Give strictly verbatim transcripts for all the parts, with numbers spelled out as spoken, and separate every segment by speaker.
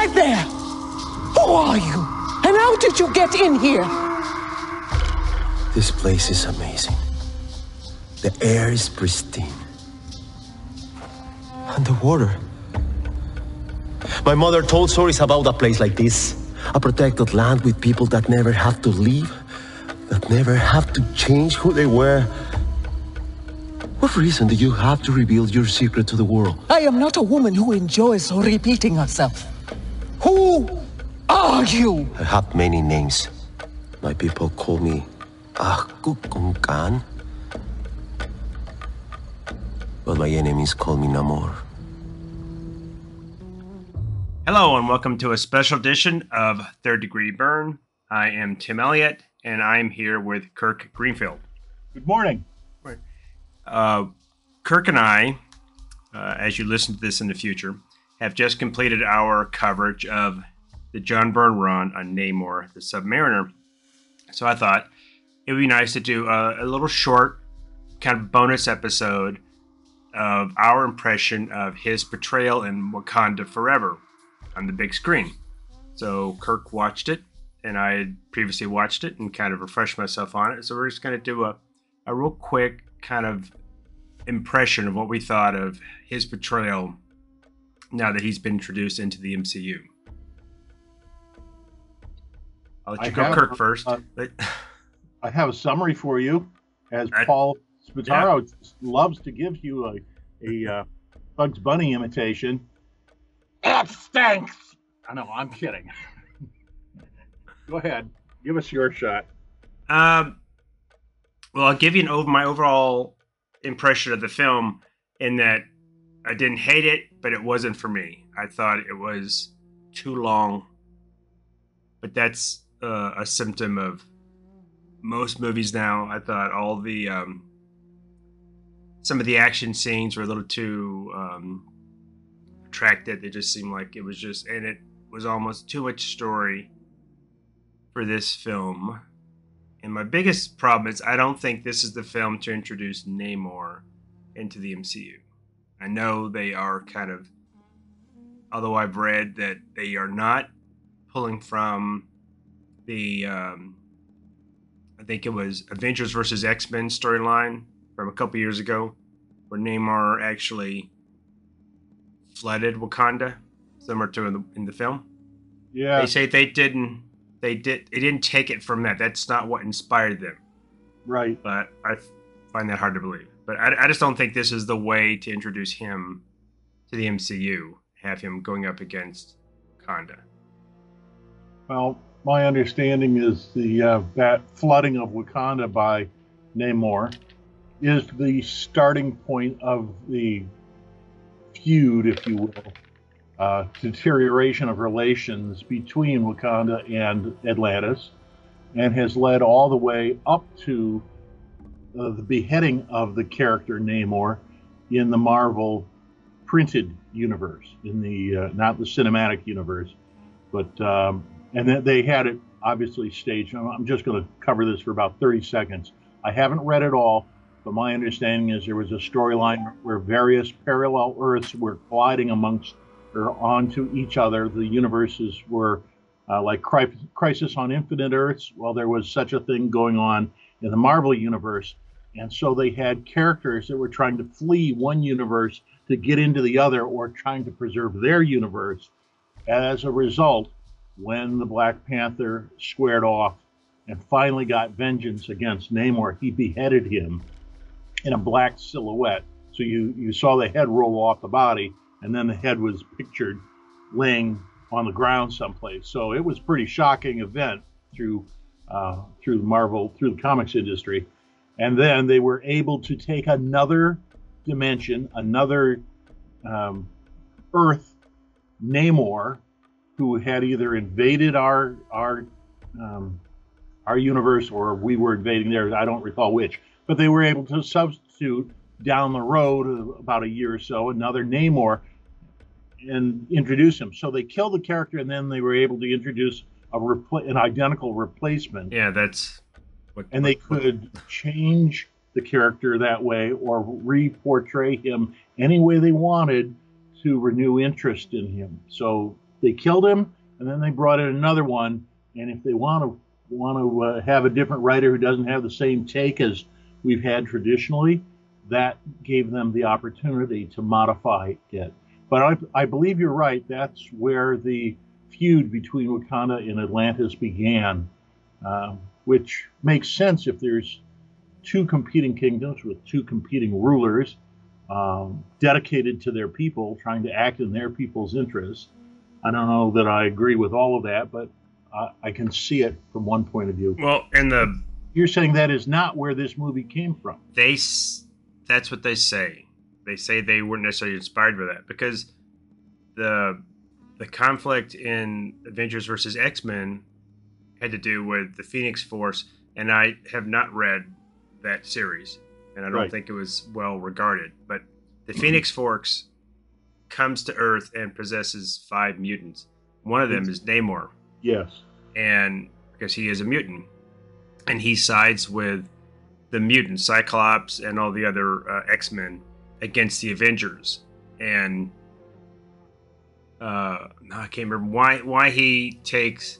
Speaker 1: right there! Who are you? And how did you get in here?
Speaker 2: This place is amazing. The air is pristine. And the water. My mother told stories about a place like this. A protected land with people that never have to leave, that never have to change who they were. What reason do you have to reveal your secret to the world?
Speaker 1: I am not a woman who enjoys repeating herself. Who are you?
Speaker 2: I have many names. My people call me Ahkukungkan. But my enemies call me Namor.
Speaker 3: Hello and welcome to a special edition of Third Degree Burn. I am Tim Elliott and I'm here with Kirk Greenfield.
Speaker 4: Good morning.
Speaker 3: Uh, Kirk and I, uh, as you listen to this in the future, have just completed our coverage of the John Byrne run on Namor the Submariner. So I thought it would be nice to do a, a little short kind of bonus episode of our impression of his portrayal in Wakanda Forever on the big screen. So Kirk watched it, and I had previously watched it and kind of refreshed myself on it. So we're just going to do a, a real quick kind of impression of what we thought of his portrayal now that he's been introduced into the M C U. I'll let you I go, have, Kirk, first. Uh,
Speaker 4: I have a summary for you, as
Speaker 3: I,
Speaker 4: Paul Spataro
Speaker 3: yeah.
Speaker 4: loves to give you a, a uh, Bugs Bunny imitation. It stinks! I know, I'm kidding. Go ahead. Give us your shot.
Speaker 3: Um, well, I'll give you an over my overall impression of the film in that I didn't hate it, but it wasn't for me. I thought it was too long. But that's uh, a symptom of most movies now. I thought all the um, some of the action scenes were a little too um, protracted. They just seemed like it was just, and it was almost too much story for this film. And my biggest problem is I don't think this is the film to introduce Namor into the M C U. I know they are kind of, although I've read that they are not pulling from the, um, I think it was Avengers versus X-Men storyline from a couple years ago, where Namor actually flooded Wakanda, similar to in the, in the film.
Speaker 4: Yeah.
Speaker 3: They say they didn't. They did. They didn't take it from that. That's not what inspired them.
Speaker 4: Right.
Speaker 3: But I find that hard to believe. But I, I just don't think this is the way to introduce him to the M C U. Have him going up against Wakanda.
Speaker 4: Well, my understanding is the uh, that flooding of Wakanda by Namor is the starting point of the feud, if you will. Uh, deterioration of relations between Wakanda and Atlantis, and has led all the way up to uh, the beheading of the character Namor in the Marvel printed universe, in the uh, not the cinematic universe, but um, and then they had it obviously staged. I'm just going to cover this for about thirty seconds. I haven't read it all, but my understanding is there was a storyline where various parallel Earths were colliding amongst or onto each other. The universes were uh, like cri- Crisis on Infinite Earths. Well, there was such a thing going on in the Marvel universe. And so they had characters that were trying to flee one universe to get into the other, or trying to preserve their universe. As a result, when the Black Panther squared off and finally got vengeance against Namor, he beheaded him in a black silhouette. So you, you saw the head roll off the body, and then the head was pictured laying on the ground someplace. So it was a pretty shocking event through uh, through Marvel, through the comics industry. And then they were able to take another dimension, another um, Earth, Namor, who had either invaded our our um, our universe, or we were invading theirs. I don't recall which, but they were able to substitute down the road about a year or so another Namor and introduce him. So they killed the character, and then they were able to introduce a repl- an identical replacement.
Speaker 3: Yeah, that's
Speaker 4: what, and they what, could what... change the character that way, or re-portray him any way they wanted to renew interest in him. So they killed him, and then they brought in another one. And if they want to want to uh, have a different writer who doesn't have the same take as we've had traditionally, that gave them the opportunity to modify it. But I, I believe you're right. That's where the feud between Wakanda and Atlantis began, uh, which makes sense if there's two competing kingdoms with two competing rulers, um, dedicated to their people, trying to act in their people's interests. I don't know that I agree with all of that, but I, I can see it from one point of view.
Speaker 3: Well, and the
Speaker 4: You're saying that is not where this movie came from.
Speaker 3: they s- that's what they say. They say they weren't necessarily inspired by that because the the conflict in Avengers versus X-Men had to do with the Phoenix Force, and I have not read that series, and I don't
Speaker 4: Right.
Speaker 3: think it was well regarded. But the Phoenix Force comes to Earth and possesses five mutants. One of them is Namor,
Speaker 4: Yes.
Speaker 3: and because he is a mutant, and he sides with the mutants, Cyclops, and all the other uh, X-Men against the Avengers. And uh, no, I can't remember why why he takes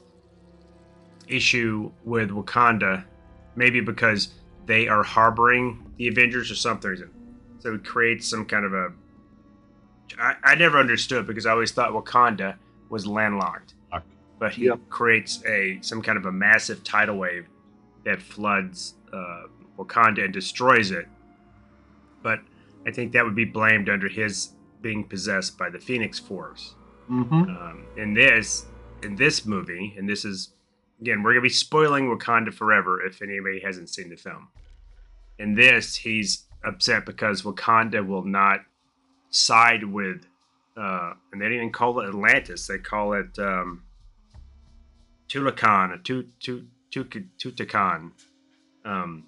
Speaker 3: issue with Wakanda. Maybe because they are harboring the Avengers or something. So it creates some kind of a. I, I never understood because I always thought Wakanda was landlocked, but he
Speaker 4: Yep.
Speaker 3: creates a some kind of a massive tidal wave that floods uh, Wakanda and destroys it. But I think that would be blamed under his being possessed by the Phoenix Force.
Speaker 4: Mm-hmm.
Speaker 3: Um, in this, in this movie, and this is again, we're gonna be spoiling Wakanda forever if anybody hasn't seen the film. In this, he's upset because Wakanda will not side with, uh, and they didn't even call it Atlantis. They call it um, Tulakan, or Tu Tu Tu Tutakan. Um,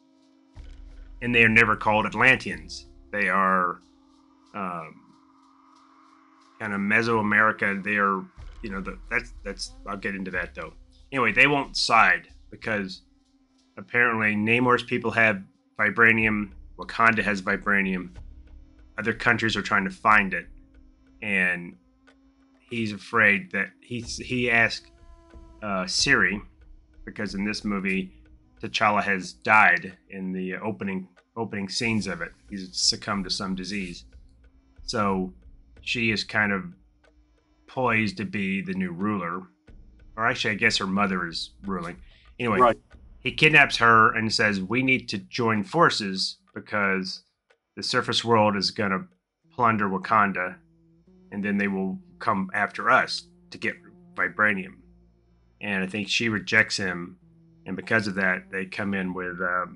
Speaker 3: and they are never called Atlanteans. They are um, kind of Mesoamerica. They are, you know, the, that's that's. I'll get into that though. Anyway, they won't side because apparently Namor's people have vibranium. Wakanda has vibranium. Other countries are trying to find it, and he's afraid that he's he asked uh, Siri, because in this movie T'Challa has died in the opening opening scenes of it. He's succumbed to some disease, so she is kind of poised to be the new ruler, or actually, I guess her mother is ruling. Anyway,
Speaker 4: Right.
Speaker 3: he kidnaps her and says, "We need to join forces because the surface world is going to plunder Wakanda, and then they will come after us to get vibranium." And I think she rejects him, and because of that, they come in with um,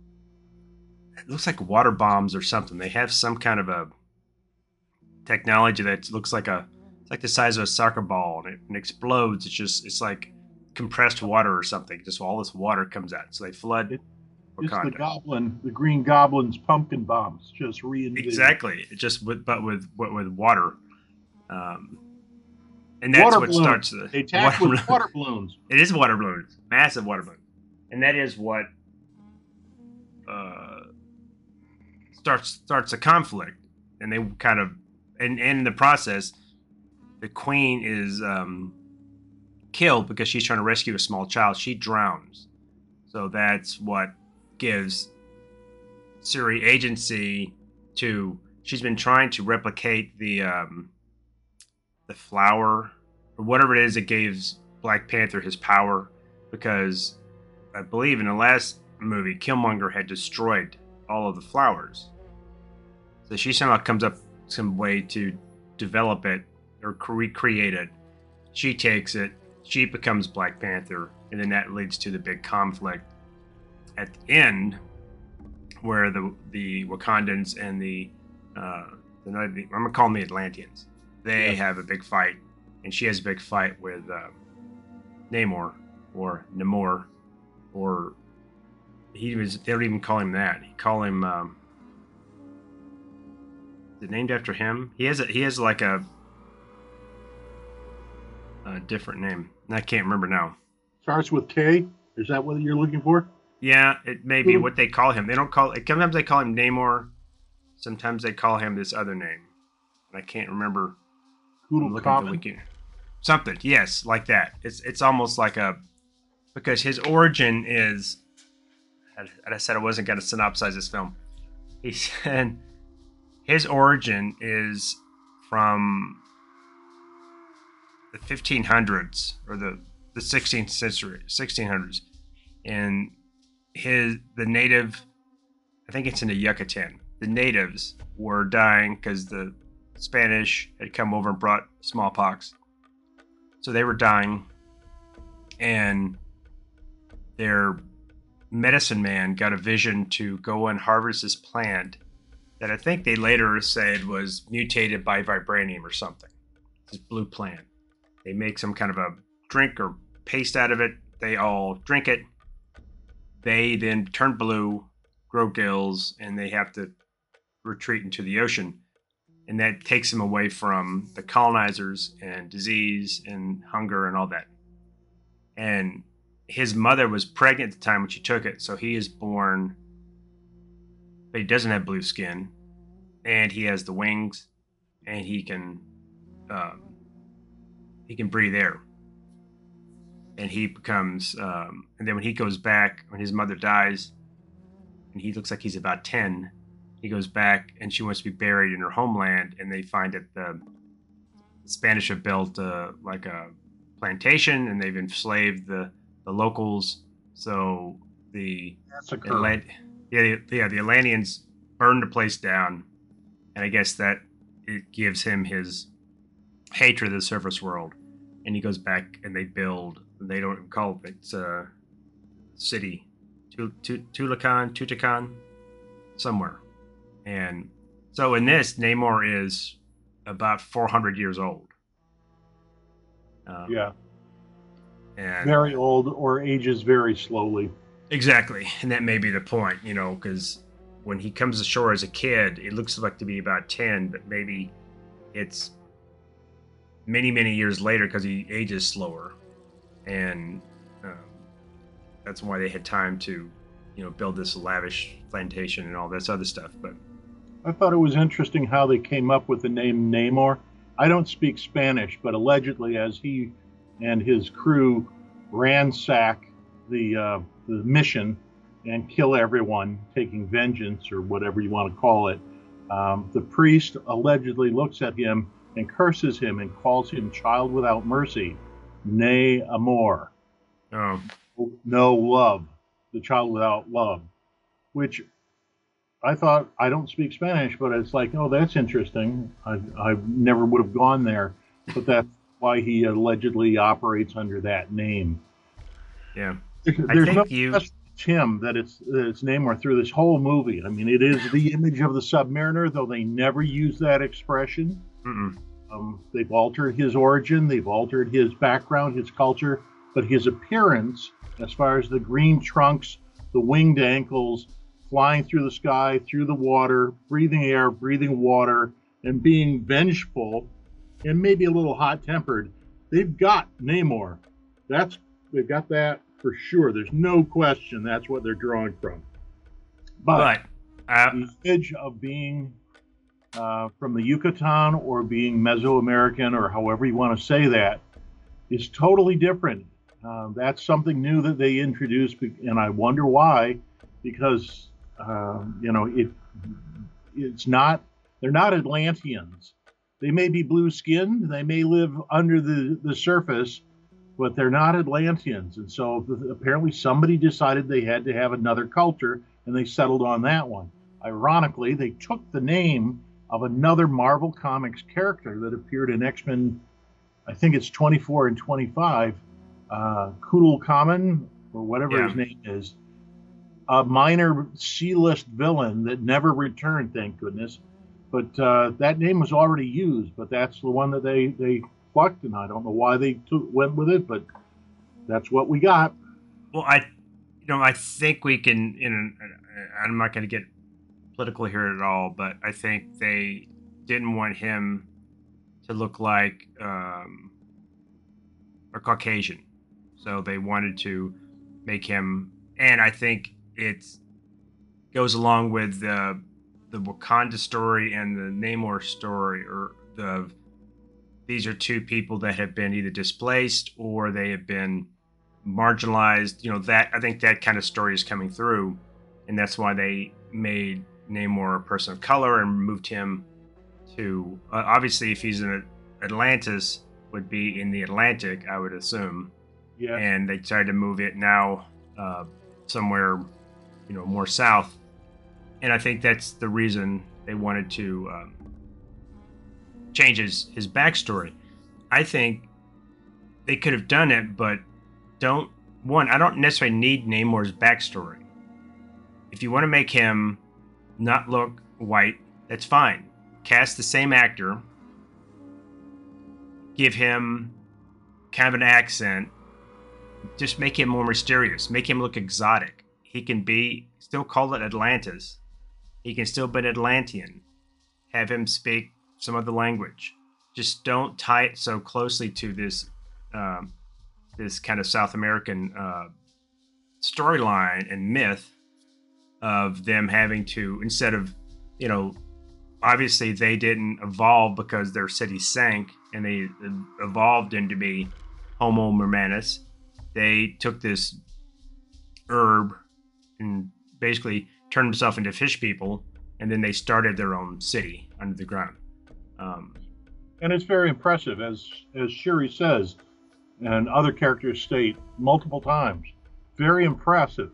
Speaker 3: it looks like water bombs or something. They have some kind of a technology that looks like a it's like the size of a soccer ball, and it, and explodes. It's just it's like compressed water or something. Just all this water comes out, so they flood
Speaker 4: It- It's the
Speaker 3: Wakanda.
Speaker 4: goblin, the Green Goblin's pumpkin bombs, just reinvented.
Speaker 3: Exactly. It just with but with with, with water, um, and that's
Speaker 4: Water
Speaker 3: what
Speaker 4: balloons.
Speaker 3: starts the
Speaker 4: They attack
Speaker 3: water
Speaker 4: with
Speaker 3: balloon.
Speaker 4: water balloons.
Speaker 3: It is water balloons, massive water balloons, and that is what uh, starts starts a conflict. And they kind of, and, and in the process, the queen is um, killed because she's trying to rescue a small child. She drowns, so that's what gives Suri agency to. She's been trying to replicate the um, the flower or whatever it is that gives Black Panther his power, because I believe in the last movie Killmonger had destroyed all of the flowers. So she somehow comes up with some way to develop it or recreate it. She takes it, she becomes Black Panther, and then that leads to the big conflict at the end, where the the Wakandans and the uh, the, I'm gonna call them the Atlanteans. They
Speaker 4: Yes.
Speaker 3: have a big fight, and she has a big fight with uh, Namor or Namor, or he was. They don't even call him that. He call him. Um, is it named after him? He has a. He has like a. A different name. I can't remember now.
Speaker 4: Starts with K. Is that what you're looking for?
Speaker 3: Yeah, it may be
Speaker 4: Mhm.
Speaker 3: what they call him. They don't call it. Sometimes they call him Namor. Sometimes they call him this other name. I can't remember. I'm
Speaker 4: Poodle
Speaker 3: looking at the
Speaker 4: Common.
Speaker 3: wiki. something. Yes, like that. It's it's almost like a because his origin is. And I said I wasn't going to synopsize this film. He said his origin is from the fifteen hundreds or the the sixteenth century, sixteen hundreds, and his the native. I think it's in the Yucatan. The natives were dying because the Spanish had come over and brought smallpox. So they were dying, and their medicine man got a vision to go and harvest this plant that I think they later said was mutated by vibranium or something. This blue plant. They make some kind of a drink or paste out of it. They all drink it. They then turn blue, grow gills, and they have to retreat into the ocean. And that takes them away from the colonizers and disease and hunger and all that. And his mother was pregnant at the time when she took it, so he is born, but he doesn't have blue skin, and he has the wings, and he can um, he can breathe air. And he becomes, um, and then when he goes back, when his mother dies, and he looks like he's about ten, he goes back, and she wants to be buried in her homeland, and they find that the Spanish have built uh, like a plantation, and they've enslaved the the locals. So the Atlant- yeah, the, yeah, the Atlanteans burned the place down, and I guess that it gives him his hatred of the surface world, and he goes back and they build. They don't call it it's a city, Tulakan, Tutakan, somewhere, and so in this Namor is about four hundred years old. Um,
Speaker 4: yeah.
Speaker 3: And
Speaker 4: very old or ages very slowly.
Speaker 3: Exactly. And that may be the point, you know, because when he comes ashore as a kid, it looks like to be about ten, but maybe it's many, many years later because he ages slower. And um, that's why they had time to, you know, build this lavish plantation and all this other stuff. But
Speaker 4: I thought it was interesting how they came up with the name Namor. I don't speak Spanish, but allegedly as he and his crew ransack the uh, the mission and kill everyone, taking vengeance or whatever you want to call it. Um, the priest allegedly looks at him and curses him and calls him child without mercy, ne amor,
Speaker 3: oh,
Speaker 4: no love, the child without love, which I thought, I don't speak Spanish, but it's like, oh, that's interesting. I, I never would have gone there, but that's why he allegedly operates under that name.
Speaker 3: Yeah.
Speaker 4: There's
Speaker 3: I
Speaker 4: no
Speaker 3: think you...
Speaker 4: question to him that it's, that it's Namor through this whole movie. I mean, it is the image of the Submariner, though they never use that expression.
Speaker 3: Mm-mm.
Speaker 4: Um, they've altered his origin, they've altered his background, his culture, but his appearance, as far as the green trunks, the winged ankles, flying through the sky, through the water, breathing air, breathing water, and being vengeful, and maybe a little hot-tempered, they've got Namor. That's they've got that for sure. There's no question that's what they're drawing from. But,
Speaker 3: but uh,
Speaker 4: the image of being uh, from the Yucatan or being Mesoamerican or however you want to say that is totally different. Uh, that's something new that they introduced, and I wonder why, because uh, you know it. It's not. They're not Atlanteans. They may be blue-skinned. They may live under the, the surface, but they're not Atlanteans. And so apparently somebody decided they had to have another culture, and they settled on that one. Ironically, they took the name of another Marvel Comics character that appeared in X-Men, I think it's twenty-four and twenty-five, uh, Kudelkamen, or whatever
Speaker 3: Yeah.
Speaker 4: his name is, a minor C-list villain that never returned, thank goodness. But uh, that name was already used, but that's the one that they, they plucked, and I don't know why they took, went with it, but that's what we got.
Speaker 3: well, I, you know, I think we can. You know, I'm not going to get political here at all, but I think they didn't want him to look like um, a Caucasian, so they wanted to make him, and I think it goes along with the the Wakanda story and the Namor story, or the these are two people that have been either displaced or they have been marginalized. You know, that I think that kind of story is coming through, and that's why they made Namor a person of color and moved him to uh, obviously if he's in Atlantis would be in the Atlantic, I would assume.
Speaker 4: Yeah.
Speaker 3: And they tried to move it now uh, somewhere, you know, more south. And I think that's the reason they wanted to um, change his, his backstory. I think they could have done it, but don't, one, I don't necessarily need Namor's backstory. If you want to make him not look white, that's fine. Cast the same actor, give him kind of an accent, just make him more mysterious, make him look exotic. He can be, still call it Atlantis. He can still be an Atlantean. Have him speak some other language. Just don't tie it so closely to this um, this kind of South American uh, storyline and myth of them having to, instead of, you know, obviously they didn't evolve because their city sank and they evolved into be Homo Mermanus. They took this herb and basically turned themselves into fish people, and then they started their own city under the ground. Um,
Speaker 4: and it's very impressive, as as Shuri says, and other characters state multiple times. Very impressive,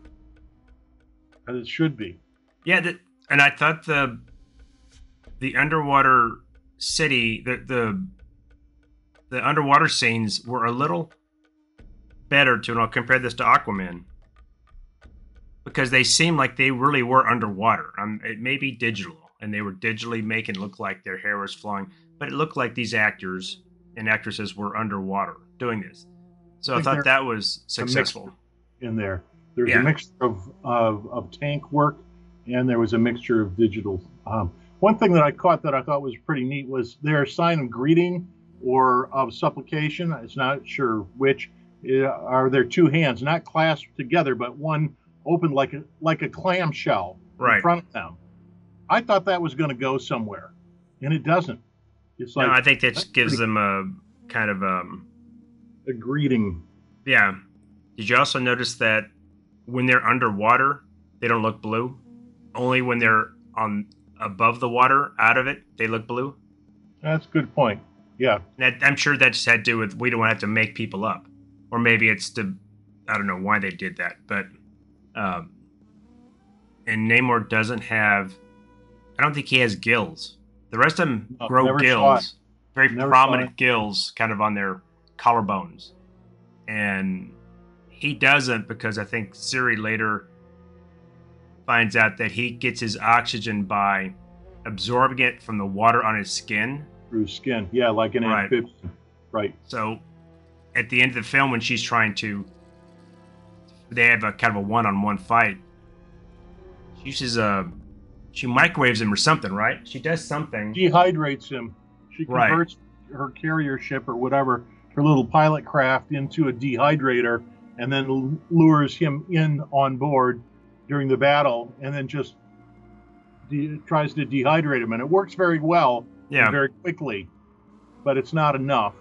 Speaker 4: as it should be.
Speaker 3: Yeah, the, and I thought the the underwater city, the the the underwater scenes were a little better to, and I'll compare this to Aquaman, because they seemed like they really were underwater. Um, it may be digital, and they were digitally making it look like their hair was flowing, but it looked like these actors and actresses were underwater doing this. So I, I thought that was successful.
Speaker 4: In there, there's
Speaker 3: yeah.
Speaker 4: a mixture of, of of tank work, and there was a mixture of digital. Um, one thing that I caught that I thought was pretty neat was their sign of greeting or of supplication. It's not sure which. Uh, are there two hands, not clasped together, but one open like a like a clamshell
Speaker 3: right
Speaker 4: in front of them? I thought that was going to go somewhere, and it doesn't. It's like,
Speaker 3: no, I think that just gives them a kind of um
Speaker 4: a greeting.
Speaker 3: Yeah. Did you also notice that when they're underwater, they don't look blue? Only when they're on above the water, out of it, they look blue?
Speaker 4: That's a good point. Yeah.
Speaker 3: That, I'm sure that just had to do with we don't want to have to make people up. Or maybe it's to, I don't know why they did that. But, um, and Namor doesn't have, I don't think he has gills. The rest of them
Speaker 4: No,
Speaker 3: grow
Speaker 4: never saw
Speaker 3: gills.
Speaker 4: it.
Speaker 3: Very
Speaker 4: Never saw
Speaker 3: prominent
Speaker 4: it.
Speaker 3: gills kind of on their collarbones. And he doesn't, because I think Siri later finds out that he gets his oxygen by absorbing it from the water on his skin.
Speaker 4: Through skin. Yeah, like an
Speaker 3: Right.
Speaker 4: amphibian. Right.
Speaker 3: So at the end of the film, when she's trying to, they have a kind of a one-on-one fight. She uses a, she microwaves him or something, right? She does something.
Speaker 4: Dehydrates him. She
Speaker 3: Right.
Speaker 4: converts her carrier ship or whatever, her little pilot craft, into a dehydrator, and then l- lures him in on board during the battle, and then just de- tries to dehydrate him. And it works very well,
Speaker 3: Yeah.
Speaker 4: and very quickly, but it's not enough.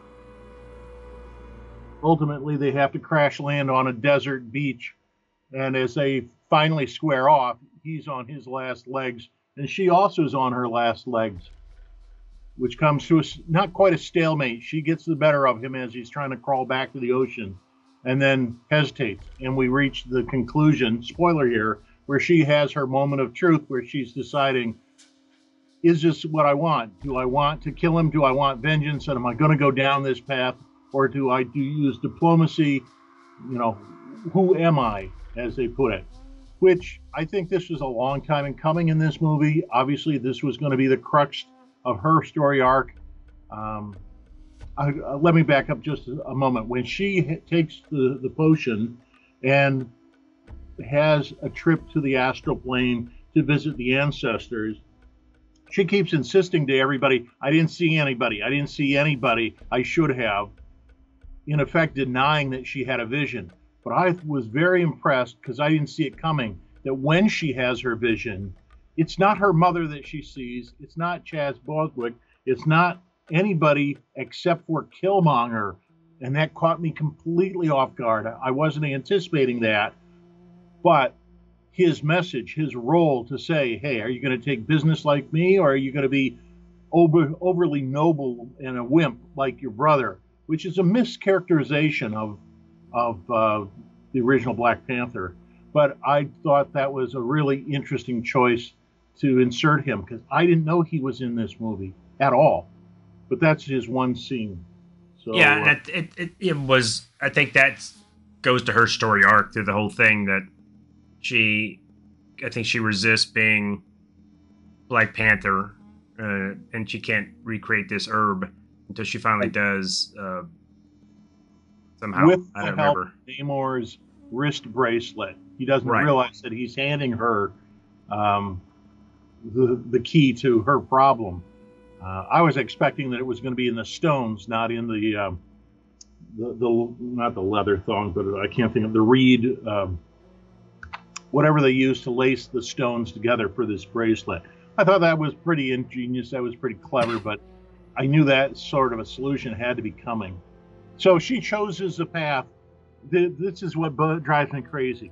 Speaker 4: Ultimately, they have to crash land on a desert beach, and as they finally square off, he's on his last legs, and she also is on her last legs, which comes to a, s- not quite a stalemate. She gets the better of him as he's trying to crawl back to the ocean, and then hesitates, and we reach the conclusion, spoiler here, where she has her moment of truth, where she's deciding, is this what I want? Do I want to kill him? Do I want vengeance? And am I going to go down this path? Or do I do use diplomacy? You know, who am I, as they put it? Which I think this was a long time in coming in this movie. Obviously, this was going to be the crux of her story arc. Um, I, uh, let me back up just a, a moment. When she h- takes the, the potion and has a trip to the astral plane to visit the ancestors, she keeps insisting to everybody, I didn't see anybody. I didn't see anybody. I should have. In effect, denying that she had a vision. But I was very impressed, because I didn't see it coming, that when she has her vision, it's not her mother that she sees. It's not Chaz Boswick. It's not anybody except for Killmonger, and that caught me completely off guard. I wasn't anticipating that, but his message, his role to say, hey, are you going to take business like me, or are you going to be over, overly noble and a wimp like your brother, which is a mischaracterization of of uh, the original Black Panther. But I thought that was a really interesting choice to insert him, because I didn't know he was in this movie at all. But that's his one scene. So,
Speaker 3: yeah,
Speaker 4: uh,
Speaker 3: and it, it, it, it was, I think that goes to her story arc through the whole thing, that she, I think she resists being Black Panther, uh, and she can't recreate this herb until she finally does, uh, somehow.
Speaker 4: with
Speaker 3: I
Speaker 4: the
Speaker 3: don't
Speaker 4: help
Speaker 3: remember.
Speaker 4: of Namor's wrist bracelet. He doesn't
Speaker 3: Right.
Speaker 4: realize that he's handing her um, the, the key to her problem. Uh, I was expecting that it was going to be in the stones, not in the, um, the, the not the leather thong, but I can't think of the reed, um, whatever they use to lace the stones together for this bracelet. I thought that was pretty ingenious. That was pretty clever, but I knew that sort of a solution had to be coming. So she chooses a path. This is what drives me crazy.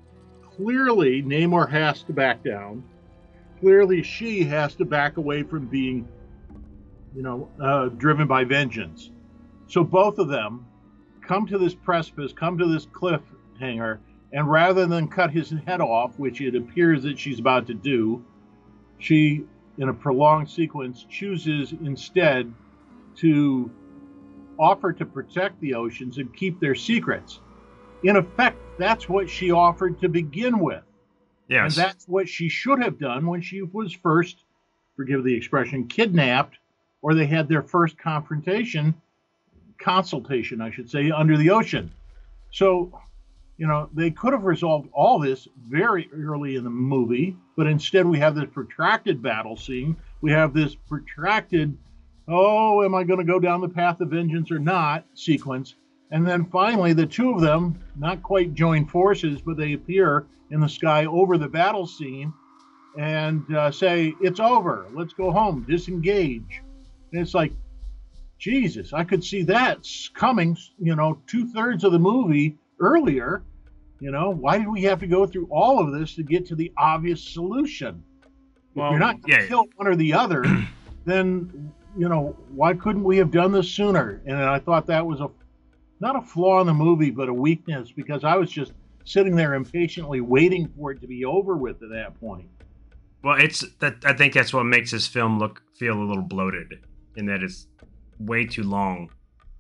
Speaker 4: Clearly, Namor has to back down. Clearly, she has to back away from being, you know, uh, driven by vengeance. So both of them come to this precipice, come to this cliffhanger, and rather than cut his head off, which it appears that she's about to do, she, in a prolonged sequence, chooses instead to offer to protect the oceans and keep their secrets. In effect, that's what she offered to begin with.
Speaker 3: Yes.
Speaker 4: And that's what she should have done when she was first, forgive the expression, kidnapped, or they had their first confrontation, consultation, I should say, under the ocean. So, you know, they could have resolved all this very early in the movie, but instead we have this protracted battle scene. We have this protracted, oh, am I going to go down the path of vengeance or not sequence. And then finally, the two of them, not quite join forces, but they appear in the sky over the battle scene and uh, say, it's over, let's go home, disengage. And it's like, Jesus, I could see that coming, you know, two thirds of the movie earlier. You know, why did we have to go through all of this to get to the obvious solution?
Speaker 3: Well,
Speaker 4: if you're not going to
Speaker 3: yeah.
Speaker 4: kill one or the other, then, you know, why couldn't we have done this sooner? And I thought that was a, not a flaw in the movie, but a weakness, because I was just sitting there impatiently waiting for it to be over with at that point.
Speaker 3: Well, it's that I think that's what makes this film look feel a little bloated, in that it's way too long,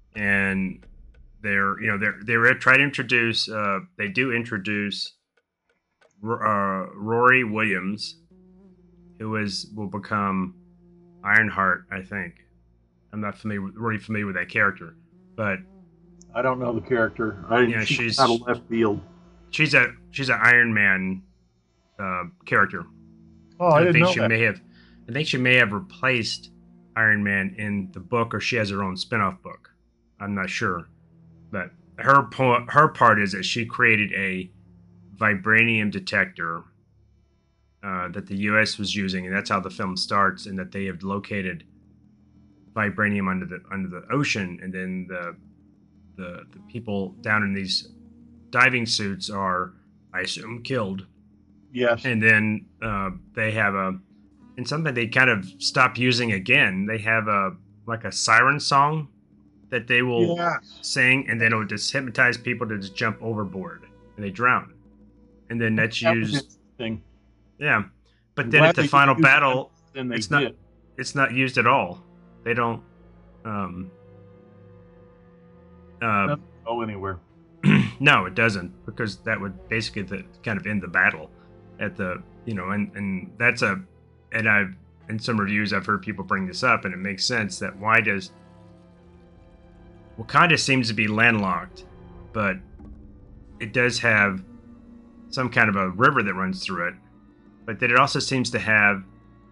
Speaker 3: and they're you know they're they're trying to introduce uh, they do introduce uh, Rory Williams, who is will become Ironheart. I think I'm not familiar with, really familiar with that character, but
Speaker 4: I don't know the character. I
Speaker 3: Yeah,
Speaker 4: she's
Speaker 3: she's-
Speaker 4: out of left field.
Speaker 3: she's a she's an Iron Man uh, character.
Speaker 4: Oh, I,
Speaker 3: I
Speaker 4: didn't
Speaker 3: think
Speaker 4: know
Speaker 3: she
Speaker 4: that.
Speaker 3: may have I think she may have replaced Iron Man in the book, or she has her own spin-off book. I'm not sure. But her po- her part is that she created a vibranium detector uh, that the U S was using, and that's how the film starts, and that they have located vibranium under the under the ocean, and then the the, the people down in these diving suits are, I assume, killed.
Speaker 4: Yes.
Speaker 3: And then uh, they have a, and something they kind of stop using again. They have a like a siren song that they will
Speaker 4: Yes.
Speaker 3: sing, and then it'll just hypnotize people to just jump overboard and they drown. And then that's
Speaker 4: That was
Speaker 3: used,
Speaker 4: interesting.
Speaker 3: yeah. But
Speaker 4: I'm
Speaker 3: then
Speaker 4: glad
Speaker 3: at the
Speaker 4: they
Speaker 3: final
Speaker 4: used that
Speaker 3: battle,
Speaker 4: Then they
Speaker 3: it's
Speaker 4: did.
Speaker 3: not it's not used at all. They don't. Um, uh,
Speaker 4: Doesn't go anywhere.
Speaker 3: no, it doesn't, because that would basically the, kind of end the battle at the you know, and and that's a, and I've in some reviews I've heard people bring this up, and it makes sense that why does Wakanda seems to be landlocked, but it does have some kind of a river that runs through it, but then it also seems to have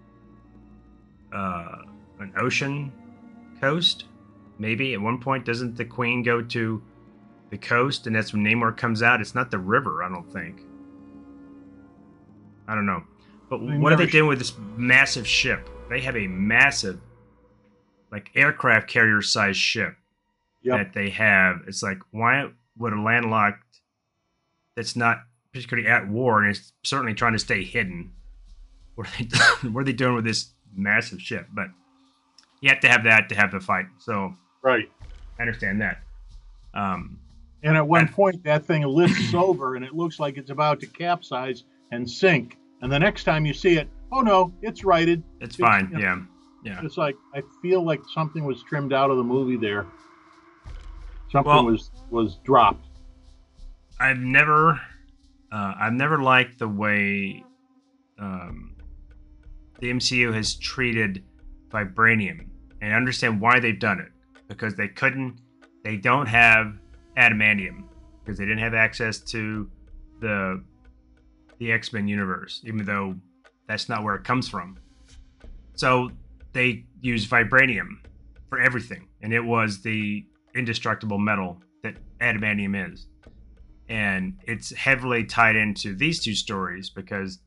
Speaker 3: uh, an ocean coast. Maybe at one point, doesn't the Queen go to the coast, and that's when Namor comes out? It's not the river, I don't think. I don't know. But
Speaker 4: They
Speaker 3: what are they
Speaker 4: never
Speaker 3: doing with this massive ship? They have a massive like aircraft carrier size ship
Speaker 4: Yep.
Speaker 3: that they have. It's like, why would a landlocked that's not particularly at war and is certainly trying to stay hidden, what are they, what are they doing with this massive ship? But you have to have that to have the fight. So
Speaker 4: Right.
Speaker 3: I understand that. Um,
Speaker 4: And at one
Speaker 3: And-
Speaker 4: point, that thing lifts over and it looks like it's about to capsize and sink. And the next time you see it, oh no, it's righted.
Speaker 3: it's fine.
Speaker 4: you know,
Speaker 3: Yeah. Yeah.
Speaker 4: It's like I feel like something was trimmed out of the movie there. Something
Speaker 3: Well-
Speaker 4: was was dropped.
Speaker 3: I've never, uh, I've never liked the way um, the M C U has treated vibranium, and I understand why they've done it, because they couldn't, they don't have adamantium because they didn't have access to the the X-Men universe, even though that's not where it comes from. So they used vibranium for everything, and it was the indestructible metal that adamantium is. And it's heavily tied into these two stories because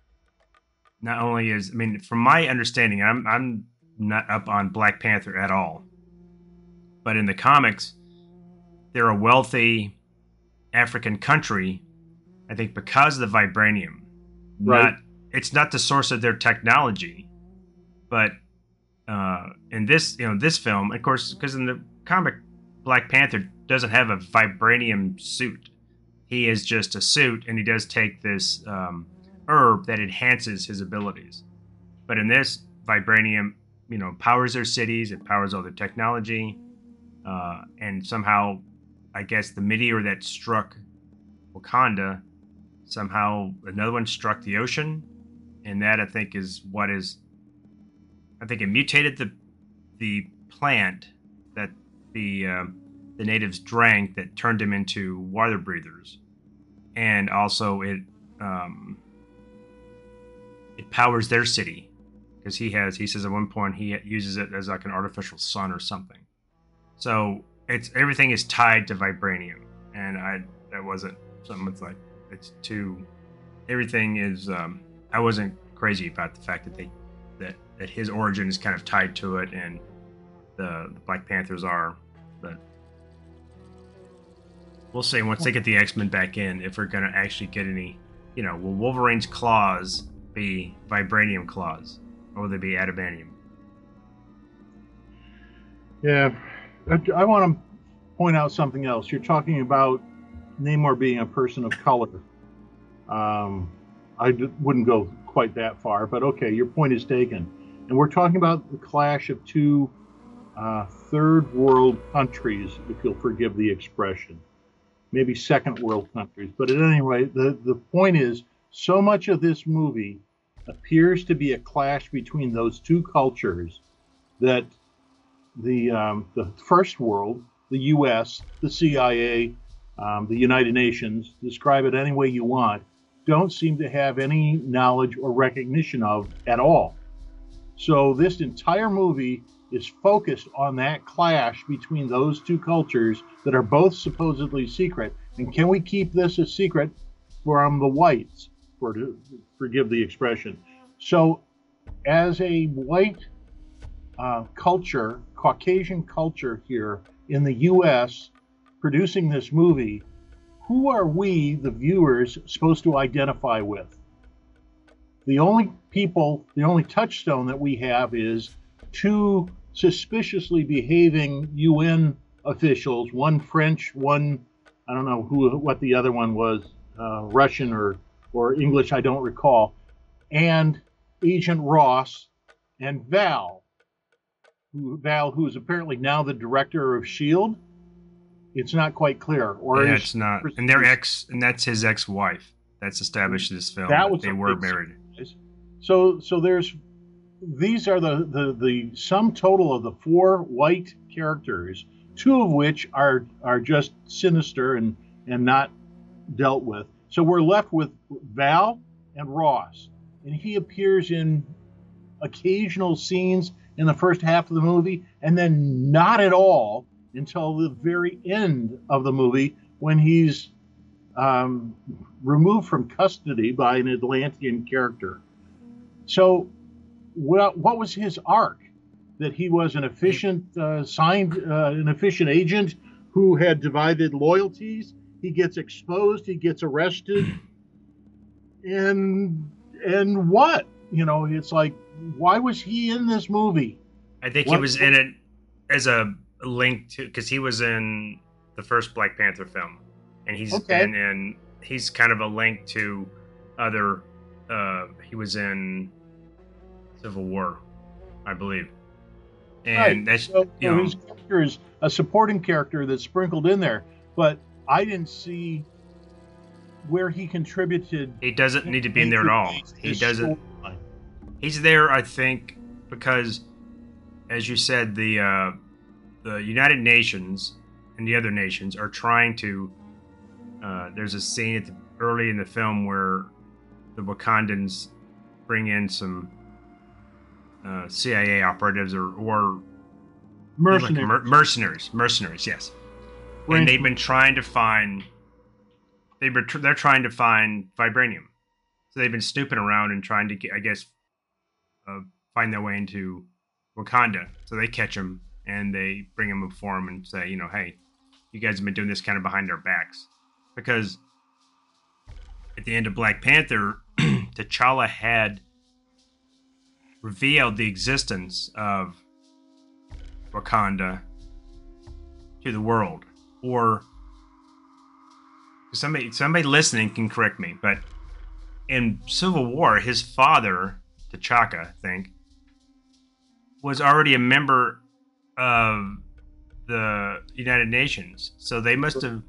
Speaker 3: not only is, I mean, from my understanding, I'm I'm not up on Black Panther at all, but in the comics, they're a wealthy African country, I think, because of the vibranium.
Speaker 4: Right.
Speaker 3: Not, it's not the source of their technology, but uh, in this, you know, this film, of course, because in the comic, Black Panther doesn't have a vibranium suit. He is just a suit, and he does take this um, herb that enhances his abilities. But in this, vibranium, you know, powers their cities, it powers all their technology, uh, and somehow, I guess the meteor that struck Wakanda, somehow another one struck the ocean, and that I think is what is, I think it mutated the the plant that the uh, the natives drank that turned them into water breathers, and also it um, it powers their city because he has he says at one point he uses it as like an artificial sun or something. So it's everything is tied to vibranium, and I that wasn't something that's like it's too everything is um, I wasn't crazy about the fact that they that that his origin is kind of tied to it, and the, the Black Panthers are, but we'll see once they get the X-Men back in if we're gonna actually get any, you know, will Wolverine's claws be vibranium claws or will they be adamantium?
Speaker 4: Yeah, I, I want to point out something else. You're talking about Namor being a person of color. Um, I d- wouldn't go quite that far, but okay, your point is taken. And we're talking about the clash of two uh, third world countries, if you'll forgive the expression. Maybe second world countries. But at any rate, the, the point is, so much of this movie appears to be a clash between those two cultures that the um, the first world, the U S, the C I A, um, the United Nations, describe it any way you want, don't seem to have any knowledge or recognition of at all. So this entire movie is focused on that clash between those two cultures that are both supposedly secret. And can we keep this a secret from the whites, for to forgive the expression? So as a white uh, culture, Caucasian culture here in the U S producing this movie, who are we, the viewers, supposed to identify with? The only people, the only touchstone that we have is two suspiciously behaving U N officials, one French, one, I don't know who, what the other one was, uh, Russian or, or English, I don't recall, and Agent Ross and Val, who, Val, who is apparently now the director of S H I E L D. It's not quite clear. Or
Speaker 3: Yeah,
Speaker 4: is,
Speaker 3: it's not. And their ex, and that's his ex-wife. That's established in this film.
Speaker 4: That
Speaker 3: That
Speaker 4: was
Speaker 3: they
Speaker 4: a
Speaker 3: were
Speaker 4: big
Speaker 3: married.
Speaker 4: So, so there's, these are the, the, the sum total of the four white characters, two of which are, are just sinister and, and not dealt with. So we're left with Val and Ross, and he appears in occasional scenes in the first half of the movie, and then not at all until the very end of the movie when he's um, removed from custody by an Atlantean character. So what, what was his arc? that he was an efficient, uh, signed, uh, an efficient agent who had divided loyalties. He gets exposed. He gets arrested. And and what? You know, it's like, why was he in this movie?
Speaker 3: I think
Speaker 4: What-
Speaker 3: he was in it as a link to, because he was in the first Black Panther film, and he's
Speaker 4: Okay.
Speaker 3: been in. He's kind of a link to other. Uh, he was in Civil War, I believe, and
Speaker 4: Right.
Speaker 3: that's
Speaker 4: So,
Speaker 3: you
Speaker 4: so
Speaker 3: know
Speaker 4: his character is a supporting character that's sprinkled in there, but I didn't see where he contributed.
Speaker 3: he doesn't need to be in there at all. He
Speaker 4: This
Speaker 3: doesn't.
Speaker 4: storyline.
Speaker 3: He's there, I think, because, as you said, the uh, the United Nations and the other nations are trying to. Uh, there's a scene at the, early in the film where the Wakandans bring in some uh, C I A operatives or, or
Speaker 4: Mercenary.
Speaker 3: like mer- mercenaries. Mercenaries, yes.
Speaker 4: Range-
Speaker 3: And they've been trying to find. They've been tr- they're trying to find vibranium, so they've been snooping around and trying to get, I guess, uh, find their way into Wakanda. So they catch them and they bring them before him and say, you know, hey, you guys have been doing this kind of behind our backs, because at the end of Black Panther, T'Challa had revealed the existence of Wakanda to the world, or somebody somebody listening can correct me, but in Civil War, his father, T'Chaka, I think, was already a member of the United Nations. So they must have.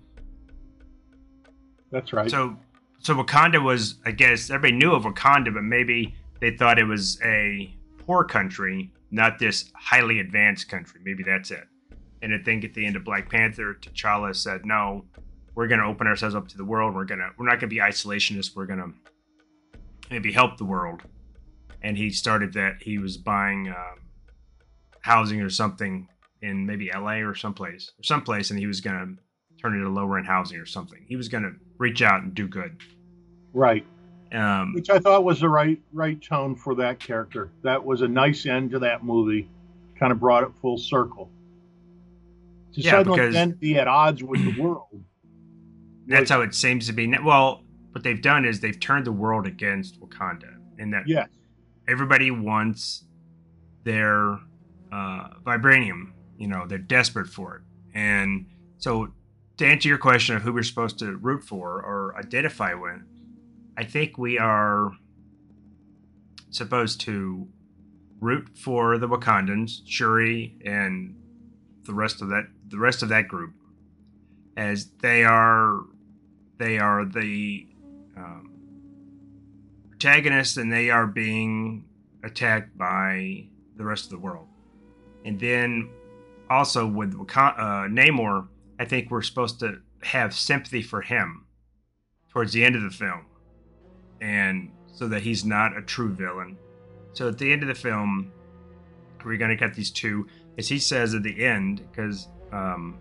Speaker 4: That's right.
Speaker 3: So, so Wakanda was, I guess, everybody knew of Wakanda, but maybe they thought it was a poor country, not this highly advanced country. Maybe that's it. And I think at the end of Black Panther, T'Challa said, "No, we're going to open ourselves up to the world. We're gonna, we're not going to be isolationists. We're going to maybe help the world." And he started that. He was buying um, housing or something in maybe L A or someplace, or someplace, and he was going to turn it into lower end housing or something. He was going to reach out and do good.
Speaker 4: Right.
Speaker 3: Um,
Speaker 4: Which I thought was the right right tone for that character. That was a nice end to that movie. Kind of brought it full circle. To
Speaker 3: Yeah,
Speaker 4: suddenly
Speaker 3: because-
Speaker 4: then be at odds with the world.
Speaker 3: that's how it seems to be. now. Well, what they've done is they've turned the world against Wakanda, in that
Speaker 4: Yes.
Speaker 3: everybody wants their uh, vibranium. You know, they're desperate for it. And so, to answer your question of who we're supposed to root for or identify with, I think we are supposed to root for the Wakandans, Shuri, and the rest of that the rest of that group, as they are they are the um, protagonists, and they are being attacked by the rest of the world. And then also with Wakan- uh, Namor, I think we're supposed to have sympathy for him towards the end of the film, and so that he's not a true villain. So at the end of the film, we're going to get these two, as he says at the end, because um,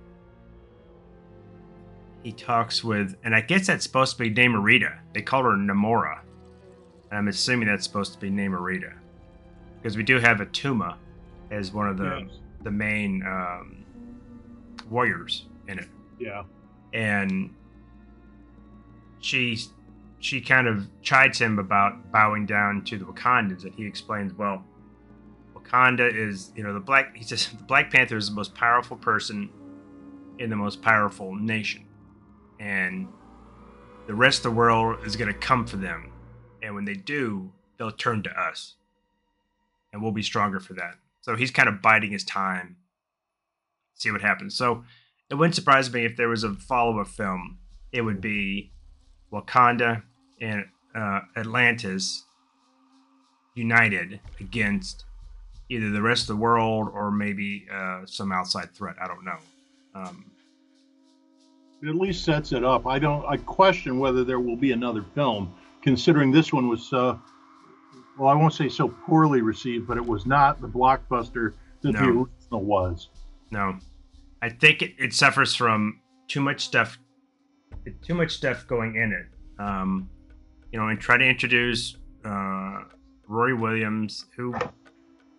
Speaker 3: he talks with, and I guess that's supposed to be Namorita. They call her Namora. And I'm assuming that's supposed to be Namorita, because we do have Atuma as one of the
Speaker 4: Yes.
Speaker 3: the main um, warriors in it,
Speaker 4: Yeah.
Speaker 3: and she she kind of chides him about bowing down to the Wakandans, and he explains, well, Wakanda is, you know, the black. He says the Black Panther is the most powerful person in the most powerful nation, and the rest of the world is going to come for them, and when they do, they'll turn to us, and we'll be stronger for that. So he's kind of biding his time, see what happens. So it wouldn't surprise me if there was a follow-up film. It would be Wakanda and uh, Atlantis united against either the rest of the world or maybe uh, some outside threat. I don't know. Um,
Speaker 4: It at least sets it up. I don't. I question whether there will be another film, considering this one was, uh, well, I won't say so poorly received, but it was not the blockbuster that the
Speaker 3: No.
Speaker 4: original was.
Speaker 3: no, I think it, it suffers from too much stuff, too much stuff going in it. Um, you know, and try to introduce uh, Rory Williams, who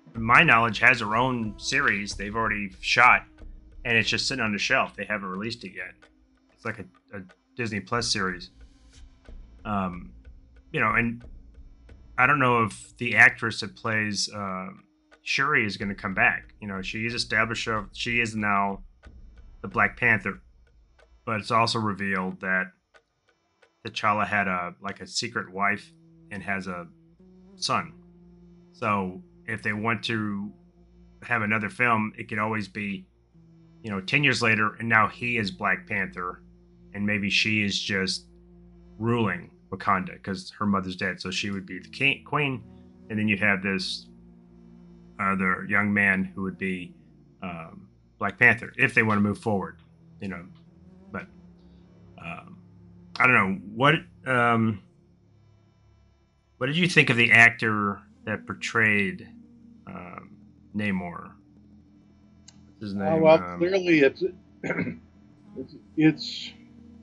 Speaker 3: my knowledge, has their own series they've already shot, and it's just sitting on the shelf. They haven't released it yet. It's like a, a Disney Plus series. Um, you know, and I don't know if the actress that plays uh, Shuri is going to come back. You know, she is established. She is now the Black Panther, but it's also revealed that T'Challa had a like a secret wife and has a son. So if they want to have another film, it could always be, you know, ten years later, and now he is Black Panther, and maybe she is just ruling Wakanda because her mother's dead, so she would be the king, queen, and then you'd have this other young man who would be um, Black Panther if they want to move forward, you know. But um, I don't know what. Um, what did you think of the actor that portrayed um, Namor? What's his name?
Speaker 4: Oh, well,
Speaker 3: Um,
Speaker 4: clearly it's it's. it's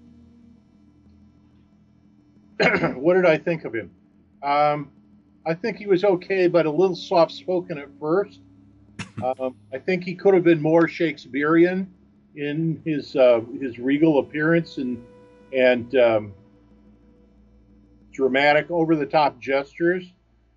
Speaker 4: what did I think of him? Um, I think he was okay, but a little soft-spoken at first. Um, I think he could have been more Shakespearean in his uh, his regal appearance and and um, dramatic, over-the-top gestures.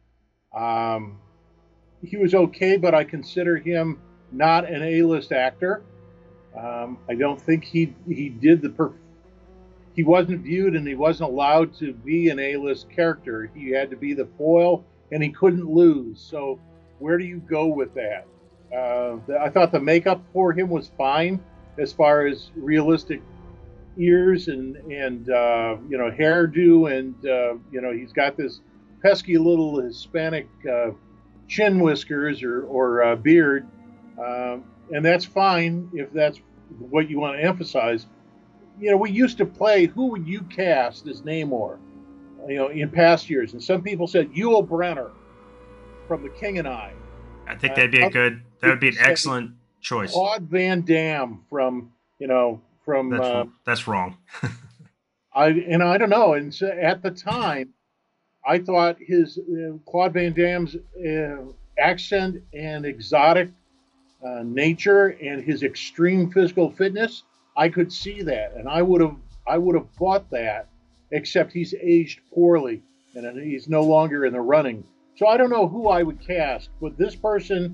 Speaker 4: Um, he was okay, but I consider him not an A-list actor. Um, I don't think he he did the per- he wasn't viewed and he wasn't allowed to be an A-list character. He had to be the foil, and he couldn't lose. So where do you go with that? Uh, I thought the makeup for him was fine as far as realistic ears and and uh, you know, hairdo, and uh, you know, he's got this pesky little Hispanic uh, chin whiskers or or uh, beard, um, and that's fine if that's what you want to emphasize. You know, we used to play who would you cast as Namor, you know, in past years, and some people said Yul Brynner from The King and I.
Speaker 3: I think that'd be a good. That would be an excellent choice.
Speaker 4: Claude Van Damme from, you know, from.
Speaker 3: That's,
Speaker 4: Uh,
Speaker 3: that's wrong.
Speaker 4: I and I don't know. And so at the time, I thought his uh, Claude Van Damme's uh, accent and exotic uh, nature and his extreme physical fitness, I could see that, and I would have I would have bought that. Except he's aged poorly, and he's no longer in the running. So I don't know who I would cast, but this person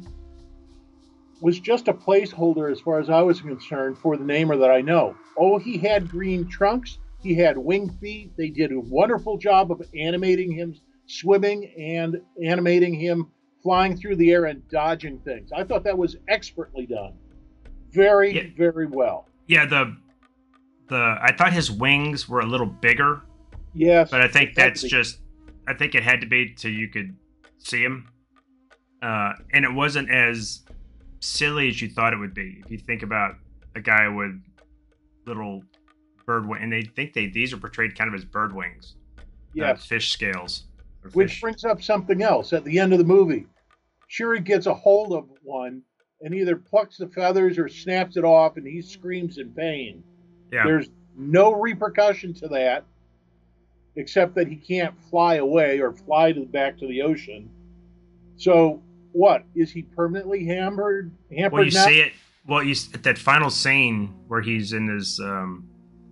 Speaker 4: was just a placeholder as far as I was concerned for the Namor that I know. Oh, he had green trunks. He had wing feet. They did a wonderful job of animating him swimming and animating him flying through the air and dodging things. I thought that was expertly done. Very,
Speaker 3: Yeah.
Speaker 4: very well.
Speaker 3: Yeah, the the I thought his wings were a little bigger,
Speaker 4: Yes.
Speaker 3: but I think that's
Speaker 4: exactly.
Speaker 3: just I think it had to be so you could see him, uh, and it wasn't as silly as you thought it would be. If you think about a guy with little bird wing, and they think they these are portrayed kind of as bird wings, not
Speaker 4: Yes.
Speaker 3: fish scales. Or
Speaker 4: Which
Speaker 3: fish.
Speaker 4: brings up something else at the end of the movie. Shuri gets a hold of one and either plucks the feathers or snaps it off, and he screams in pain.
Speaker 3: Yeah.
Speaker 4: There's no repercussion to that, except that he can't fly away or fly to back to the ocean. So, what is he permanently hampered? Hampered
Speaker 3: Well, you
Speaker 4: now?
Speaker 3: see it. Well, you s- at that final scene where he's in his, um,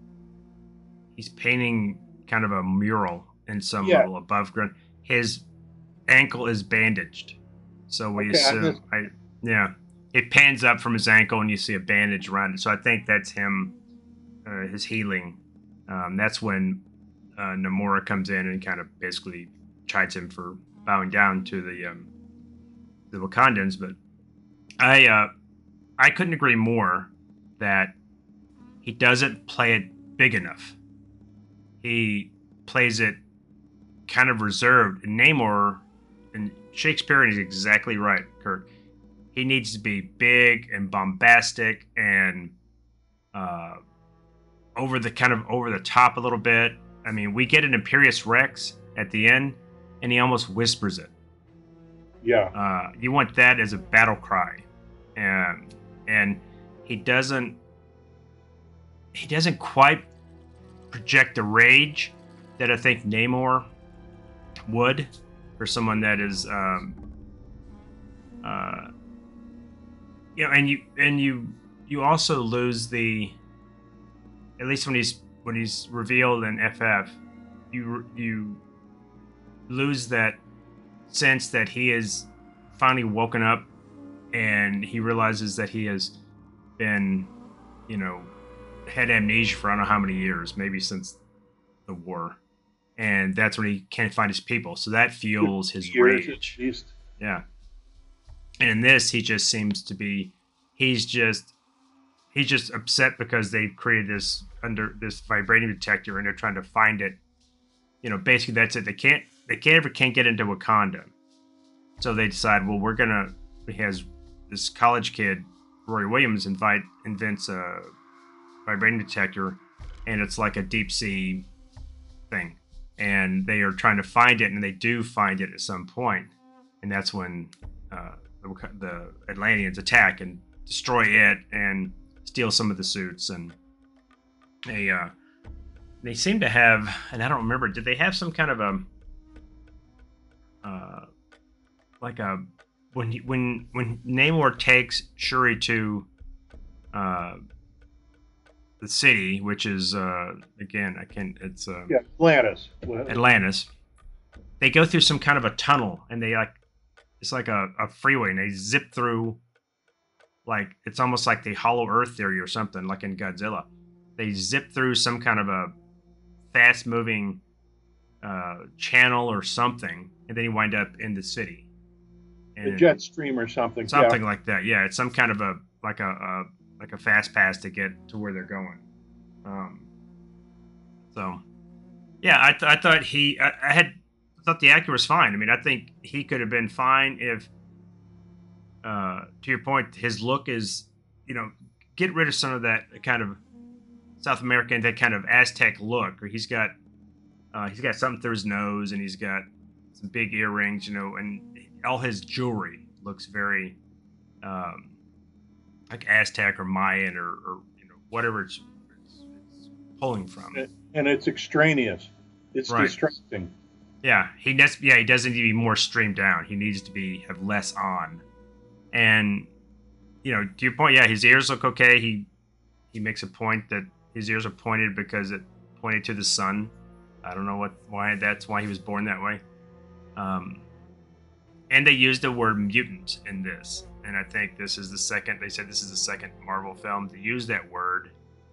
Speaker 3: he's painting kind of a mural in some
Speaker 4: Yeah.
Speaker 3: little above ground. His ankle is bandaged, so we
Speaker 4: Okay, I
Speaker 3: assume,
Speaker 4: just-
Speaker 3: I, yeah, it pans up from his ankle and you see a bandage around it. So I think that's him, uh, his healing. Um, that's when uh, Namora comes in and kind of basically chides him for bowing down to the um, the Wakandans. But I uh, I couldn't agree more that he doesn't play it big enough. He plays it kind of reserved. And Namor, and Shakespeare is exactly right, Kurt. He needs to be big and bombastic and uh, over the kind of over the top a little bit. I mean, we get an Imperious Rex at the end, and he almost whispers it.
Speaker 4: Yeah.
Speaker 3: Uh, you want that as a battle cry, and and he doesn't he doesn't quite project the rage that I think Namor would for someone that is um, uh, you know, and you and you you also lose the, at least when he's when he's revealed in F F, you you lose that sense that he is finally woken up and he realizes that he has been, you know, had amnesia for I don't know how many years, maybe since the war. And that's when he can't find his people. So that fuels his
Speaker 4: Years
Speaker 3: rage.
Speaker 4: at least.
Speaker 3: Yeah. And in this, he just seems to be, he's just, he's just upset because they created this under this vibranium detector and they're trying to find it. You know, basically that's it. They can't, they can't ever can't get into Wakanda. So they decide, well, we're gonna. He has this college kid, Roy Williams, invite invents a vibranium detector, and it's like a deep sea thing, and they are trying to find it, and they do find it at some point, and that's when uh, the, the Atlanteans attack and destroy it and steal some of the suits, and they uh, they seem to have, and I don't remember, did they have some kind of a uh, like a when he, when when Namor takes Shuri to uh, the city, which is uh, again I can it's uh,
Speaker 4: Yeah, Atlantis.
Speaker 3: Atlantis. They go through some kind of a tunnel, and they like it's like a, a freeway, and they zip through. Like it's almost like the Hollow Earth theory or something, like in Godzilla. They zip through some kind of a fast-moving uh, channel or something, and then you wind up in the city.
Speaker 4: The jet stream or something.
Speaker 3: Something
Speaker 4: yeah.
Speaker 3: like that. Yeah, it's some kind of a like a, a like a fast pass to get to where they're going. Um, so, yeah, I, th- I thought he, I, I had I thought the actor was fine. I mean, I think he could have been fine if, uh, to your point, his look is, you know, get rid of some of that kind of South American, that kind of Aztec look, or he's got, uh, he's got something through his nose, and he's got some big earrings, you know, and all his jewelry looks very um, like Aztec or Mayan or, or you know whatever it's, it's, it's pulling from.
Speaker 4: And it's extraneous. It's
Speaker 3: right.
Speaker 4: distracting.
Speaker 3: Yeah, he does. Yeah, he doesn't need to be more streamed down. He needs to be have less on. And you know, to your point, yeah, his ears look okay. He he makes a point that his ears are pointed because it pointed to the sun. I don't know what why that's why he was born that way. Um, and they used the word mutant in this, and I think this is the second. They said this is the second Marvel film to use that word,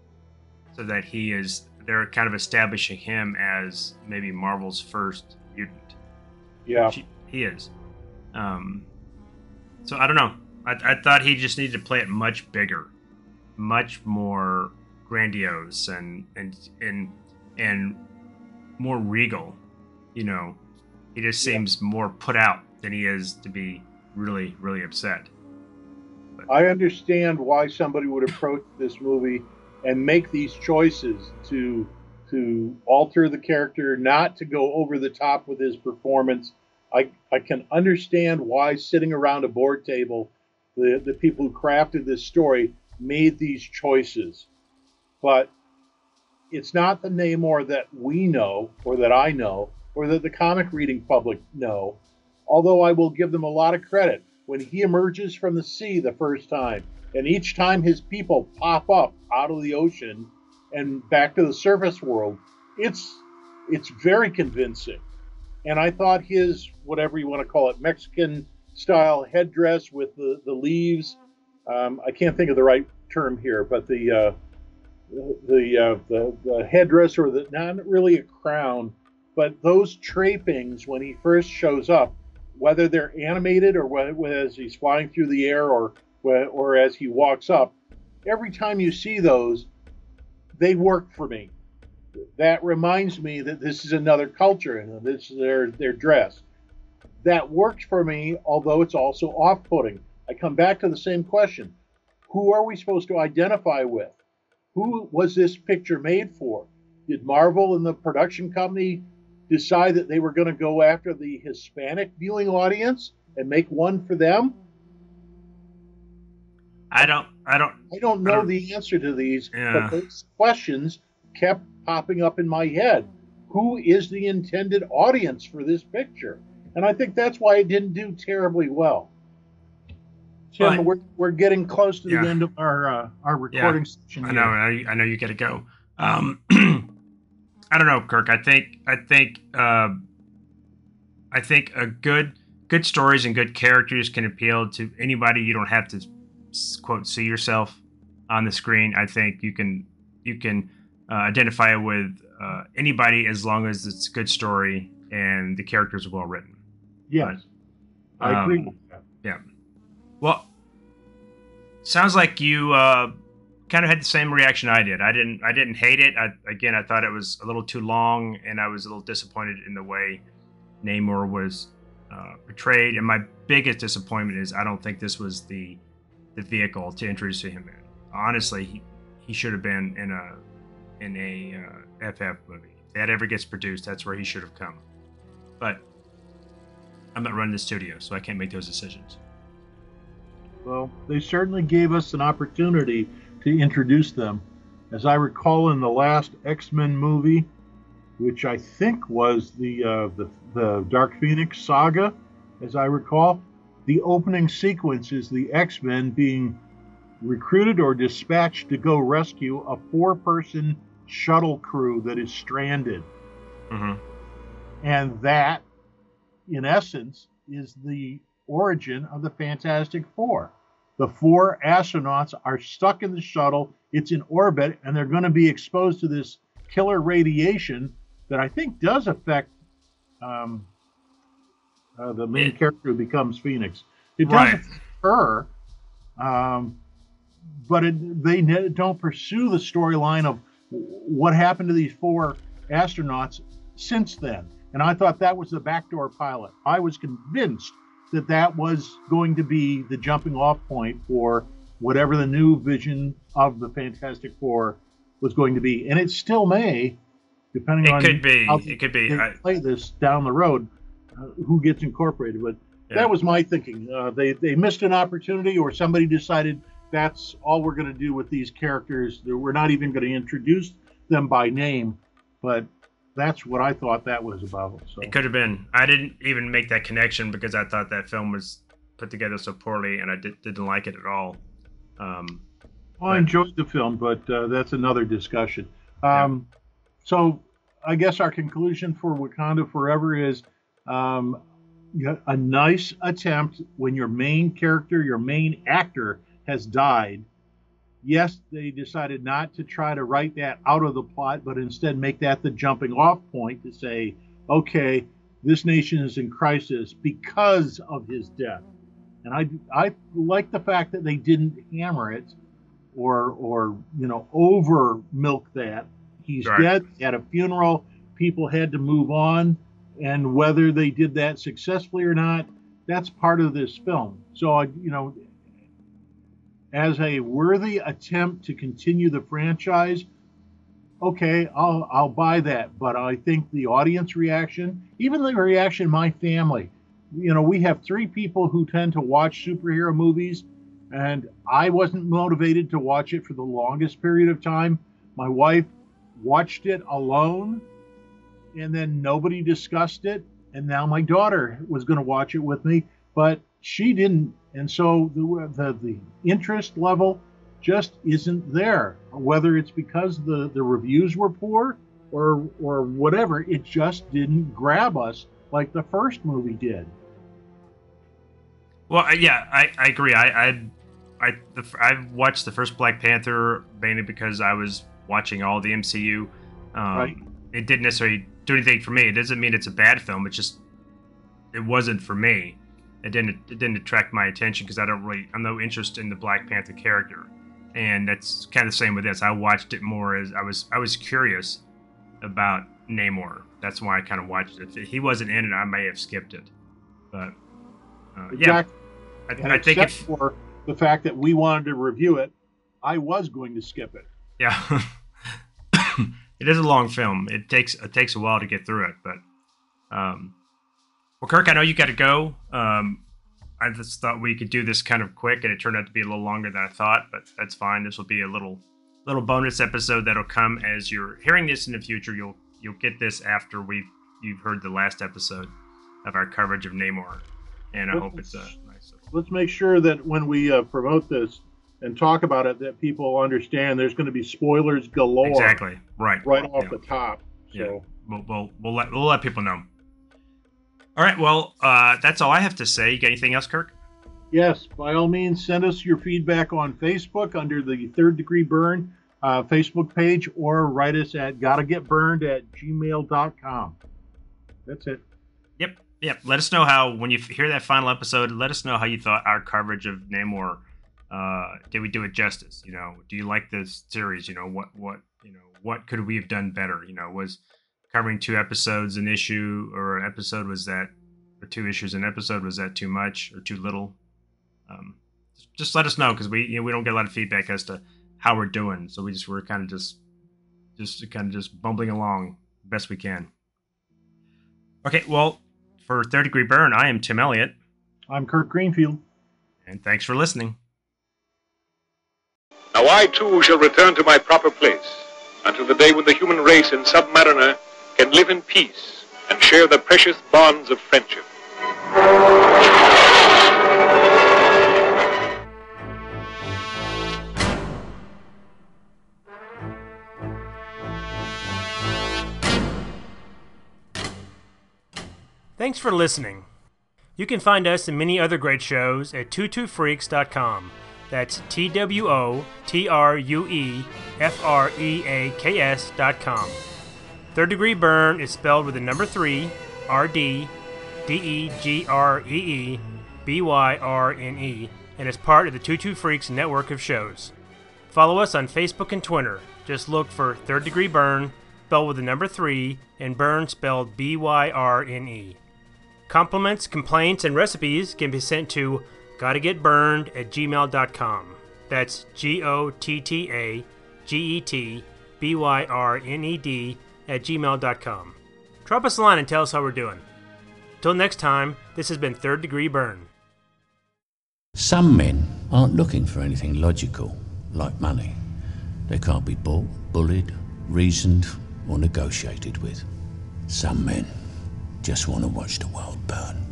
Speaker 3: so that he is. They're kind of establishing him as maybe Marvel's first mutant.
Speaker 4: Yeah,
Speaker 3: he, he is. Um, so I don't know. I, I thought he just needed to play it much bigger, much more grandiose, and and and and more regal. You know, he just seems yeah. more put out than he is to be really, really upset. But
Speaker 4: I understand why somebody would approach this movie and make these choices to to alter the character, not to go over the top with his performance. I I can understand why sitting around a board table, the, the people who crafted this story made these choices. But it's not the Namor that we know, or that I know, or that the comic reading public know. Although I will give them a lot of credit. When he emerges from the sea the first time, and each time his people pop up out of the ocean and back to the surface world, it's it's very convincing. And I thought his, whatever you want to call it, Mexican-style headdress with the, the leaves, um, I can't think of the right term here, but the uh, the, uh, the the headdress, or the not really a crown, but those trappings when he first shows up, whether they're animated or whether as he's flying through the air or or as he walks up, every time you see those, they work for me. That reminds me that this is another culture and this is their, their dress. That works for me, although it's also off-putting. I come back to the same question. Who are we supposed to identify with? Who was this picture made for? Did Marvel and the production company decide that they were going to go after the Hispanic viewing audience and make one for them?
Speaker 3: I don't, I don't,
Speaker 4: I don't know
Speaker 3: I don't,
Speaker 4: the answer to these,
Speaker 3: yeah.
Speaker 4: but those questions kept popping up in my head. Who is the intended audience for this picture? And I think that's why it didn't do terribly well. Tim,
Speaker 3: But-
Speaker 4: we're we're getting close to
Speaker 3: Yeah.
Speaker 4: the end of our uh, our recording session.
Speaker 3: I
Speaker 4: here.
Speaker 3: know, I, I know you got to go. Um, I don't know, Kirk. I think, I think, uh, I think a good, good stories and good characters can appeal to anybody. You don't have to quote see yourself on the screen. I think you can, you can uh, identify with uh, anybody as long as it's a good story and the characters are well written.
Speaker 4: Yes,
Speaker 3: But,
Speaker 4: I agree
Speaker 3: um,
Speaker 4: with that.
Speaker 3: Yeah. Well, sounds like you uh, kind of had the same reaction I did. I didn't. I didn't hate it. I, again, I thought it was a little too long, and I was a little disappointed in the way Namor was uh, portrayed. And my biggest disappointment is I don't think this was the the vehicle to introduce him in. Honestly, he, he should have been in a in a uh, F F movie. If that ever gets produced, that's where he should have come. But I'm not running the studio, so I can't make those decisions.
Speaker 4: Well, they certainly gave us an opportunity to introduce them. As I recall, in the last X-Men movie, which I think was the uh, the, the Dark Phoenix saga, as I recall, the opening sequence is the X-Men being recruited or dispatched to go rescue a four-person shuttle crew that is stranded.
Speaker 3: Mm-hmm.
Speaker 4: And that, in essence, is the origin of the Fantastic Four. The four astronauts are stuck in the shuttle. It's in orbit, and they're going to be exposed to this killer radiation that I think does affect um, uh, the main
Speaker 3: It-
Speaker 4: character who becomes Phoenix. It does
Speaker 3: Right.
Speaker 4: affect her, um, but it, they ne- don't pursue the storyline of what happened to these four astronauts since then. And I thought that was the backdoor pilot. I was convinced that that was going to be the jumping off point for whatever the new vision of the Fantastic Four was going to be. And it still may, depending
Speaker 3: It
Speaker 4: on
Speaker 3: could be.
Speaker 4: how
Speaker 3: It could be.
Speaker 4: they
Speaker 3: I-
Speaker 4: play this down the road, uh, who gets incorporated. But
Speaker 3: Yeah.
Speaker 4: that was my thinking. Uh, they, they missed an opportunity, or somebody decided that's all we're going to do with these characters. We're not even going to introduce them by name. But that's what I thought that was about. So
Speaker 3: It could have been. I didn't even make that connection because I thought that film was put together so poorly, and I did, didn't like it at all. Um,
Speaker 4: well, I
Speaker 3: but-
Speaker 4: enjoyed the film, but uh, that's another discussion. Um, So I guess our conclusion for Wakanda Forever is um, you- a nice attempt when your main character, your main actor has died. Yes, they decided not to try to write that out of the plot, but instead make that the jumping off point to say, okay, this nation is in crisis because of his death. And I, I like the fact that they didn't hammer it or, or you know, over milk that. He's
Speaker 3: Right.
Speaker 4: dead at a funeral. People had to move on. And whether they did that successfully or not, that's part of this film. So, I, you know, as a worthy attempt to continue the franchise, okay, I'll I'll buy that. But I think the audience reaction, even the reaction of my family, you know, we have three people who tend to watch superhero movies, and I wasn't motivated to watch it for the longest period of time. My wife watched it alone, and then nobody discussed it. And now my daughter was going to watch it with me, but she didn't. And so the, the the interest level just isn't there. Whether it's because the, the reviews were poor or or whatever, it just didn't grab us like the first movie did.
Speaker 3: well, I- yeah, I, I agree. I I I, the, I watched the first Black Panther mainly because I was watching all the M C U. Um,
Speaker 4: Right.
Speaker 3: It didn't necessarily do anything for me. It doesn't mean it's a bad film. It just it wasn't for me. It didn't it didn't attract my attention because I don't really I'm no interest in the Black Panther character, and that's kind of the same with this. I watched it more as I was I was curious about Namor. That's why I kind of watched it. If he wasn't in it, I may have skipped it. But uh, yeah,
Speaker 4: Exactly. And
Speaker 3: I, I think
Speaker 4: except
Speaker 3: if
Speaker 4: for the fact that we wanted to review it, I was going to skip it.
Speaker 3: yeah, it is a long film. It takes it takes a while to get through it, but um. Well, Kirk, I know you got to go. Um, I just thought we could do this kind of quick, and it turned out to be a little longer than I thought, but that's fine. This will be a little little bonus episode that'll come as you're hearing this in the future. You'll you'll get this after we've you've heard the last episode of our coverage of Namor, and I hope it's a nice little.
Speaker 4: let's make sure that when we uh, promote this and talk about it, that people understand there's going to be spoilers galore.
Speaker 3: Exactly. Right.
Speaker 4: Right off
Speaker 3: yeah.
Speaker 4: the top. So.
Speaker 3: Yeah. We'll, we'll, we'll, let, we'll let people know. All right. Well, uh, that's all I have to say. You got anything else, Kirk?
Speaker 4: Yes. By all means, send us your feedback on Facebook under the Third Degree Burn uh, Facebook page, or write us at gotta get burned at gmail dot com. That's it.
Speaker 3: Yep. Yep. Let us know how, when you hear that final episode, let us know how you thought our coverage of Namor, uh, did we do it justice? You know, do you like this series? You know, what, what, you know, what could we have done better? You know, was covering two episodes an issue, or an episode, was that, or two issues an episode, was that too much or too little? Um, just let us know, because we, you know, we don't get a lot of feedback as to how we're doing. So we just, we're kind of just, just kind of just bumbling along best we can. Okay. Well, for Third Degree Burn, I am Tim Elliott.
Speaker 4: I'm Kirk Greenfield.
Speaker 3: And thanks for listening.
Speaker 5: Now I too shall return to my proper place, until the day when the human race in Submariner can live in peace and share the precious bonds of friendship.
Speaker 6: Thanks for listening. You can find us and many other great shows at two two freaks dot com. That's T W O T R U E F R E A K S dot com. Third Degree Burn is spelled with the number three, R D, D E G R E E, B Y R N E, and is part of the two two Freaks network of shows. Follow us on Facebook and Twitter. Just look for Third Degree Burn, spelled with the number three, and Burn spelled B Y R N E. Compliments, complaints, and recipes can be sent to gotta get burned at gmail dot com. That's G O T T A G E T B Y R N E D at gmail dot com. Drop us a line and tell us how we're doing. Till next time, this has been Third Degree Burn.
Speaker 7: Some men aren't looking for anything logical, like money. They can't be bought, bullied, reasoned, or negotiated with. Some men just want to watch the world burn.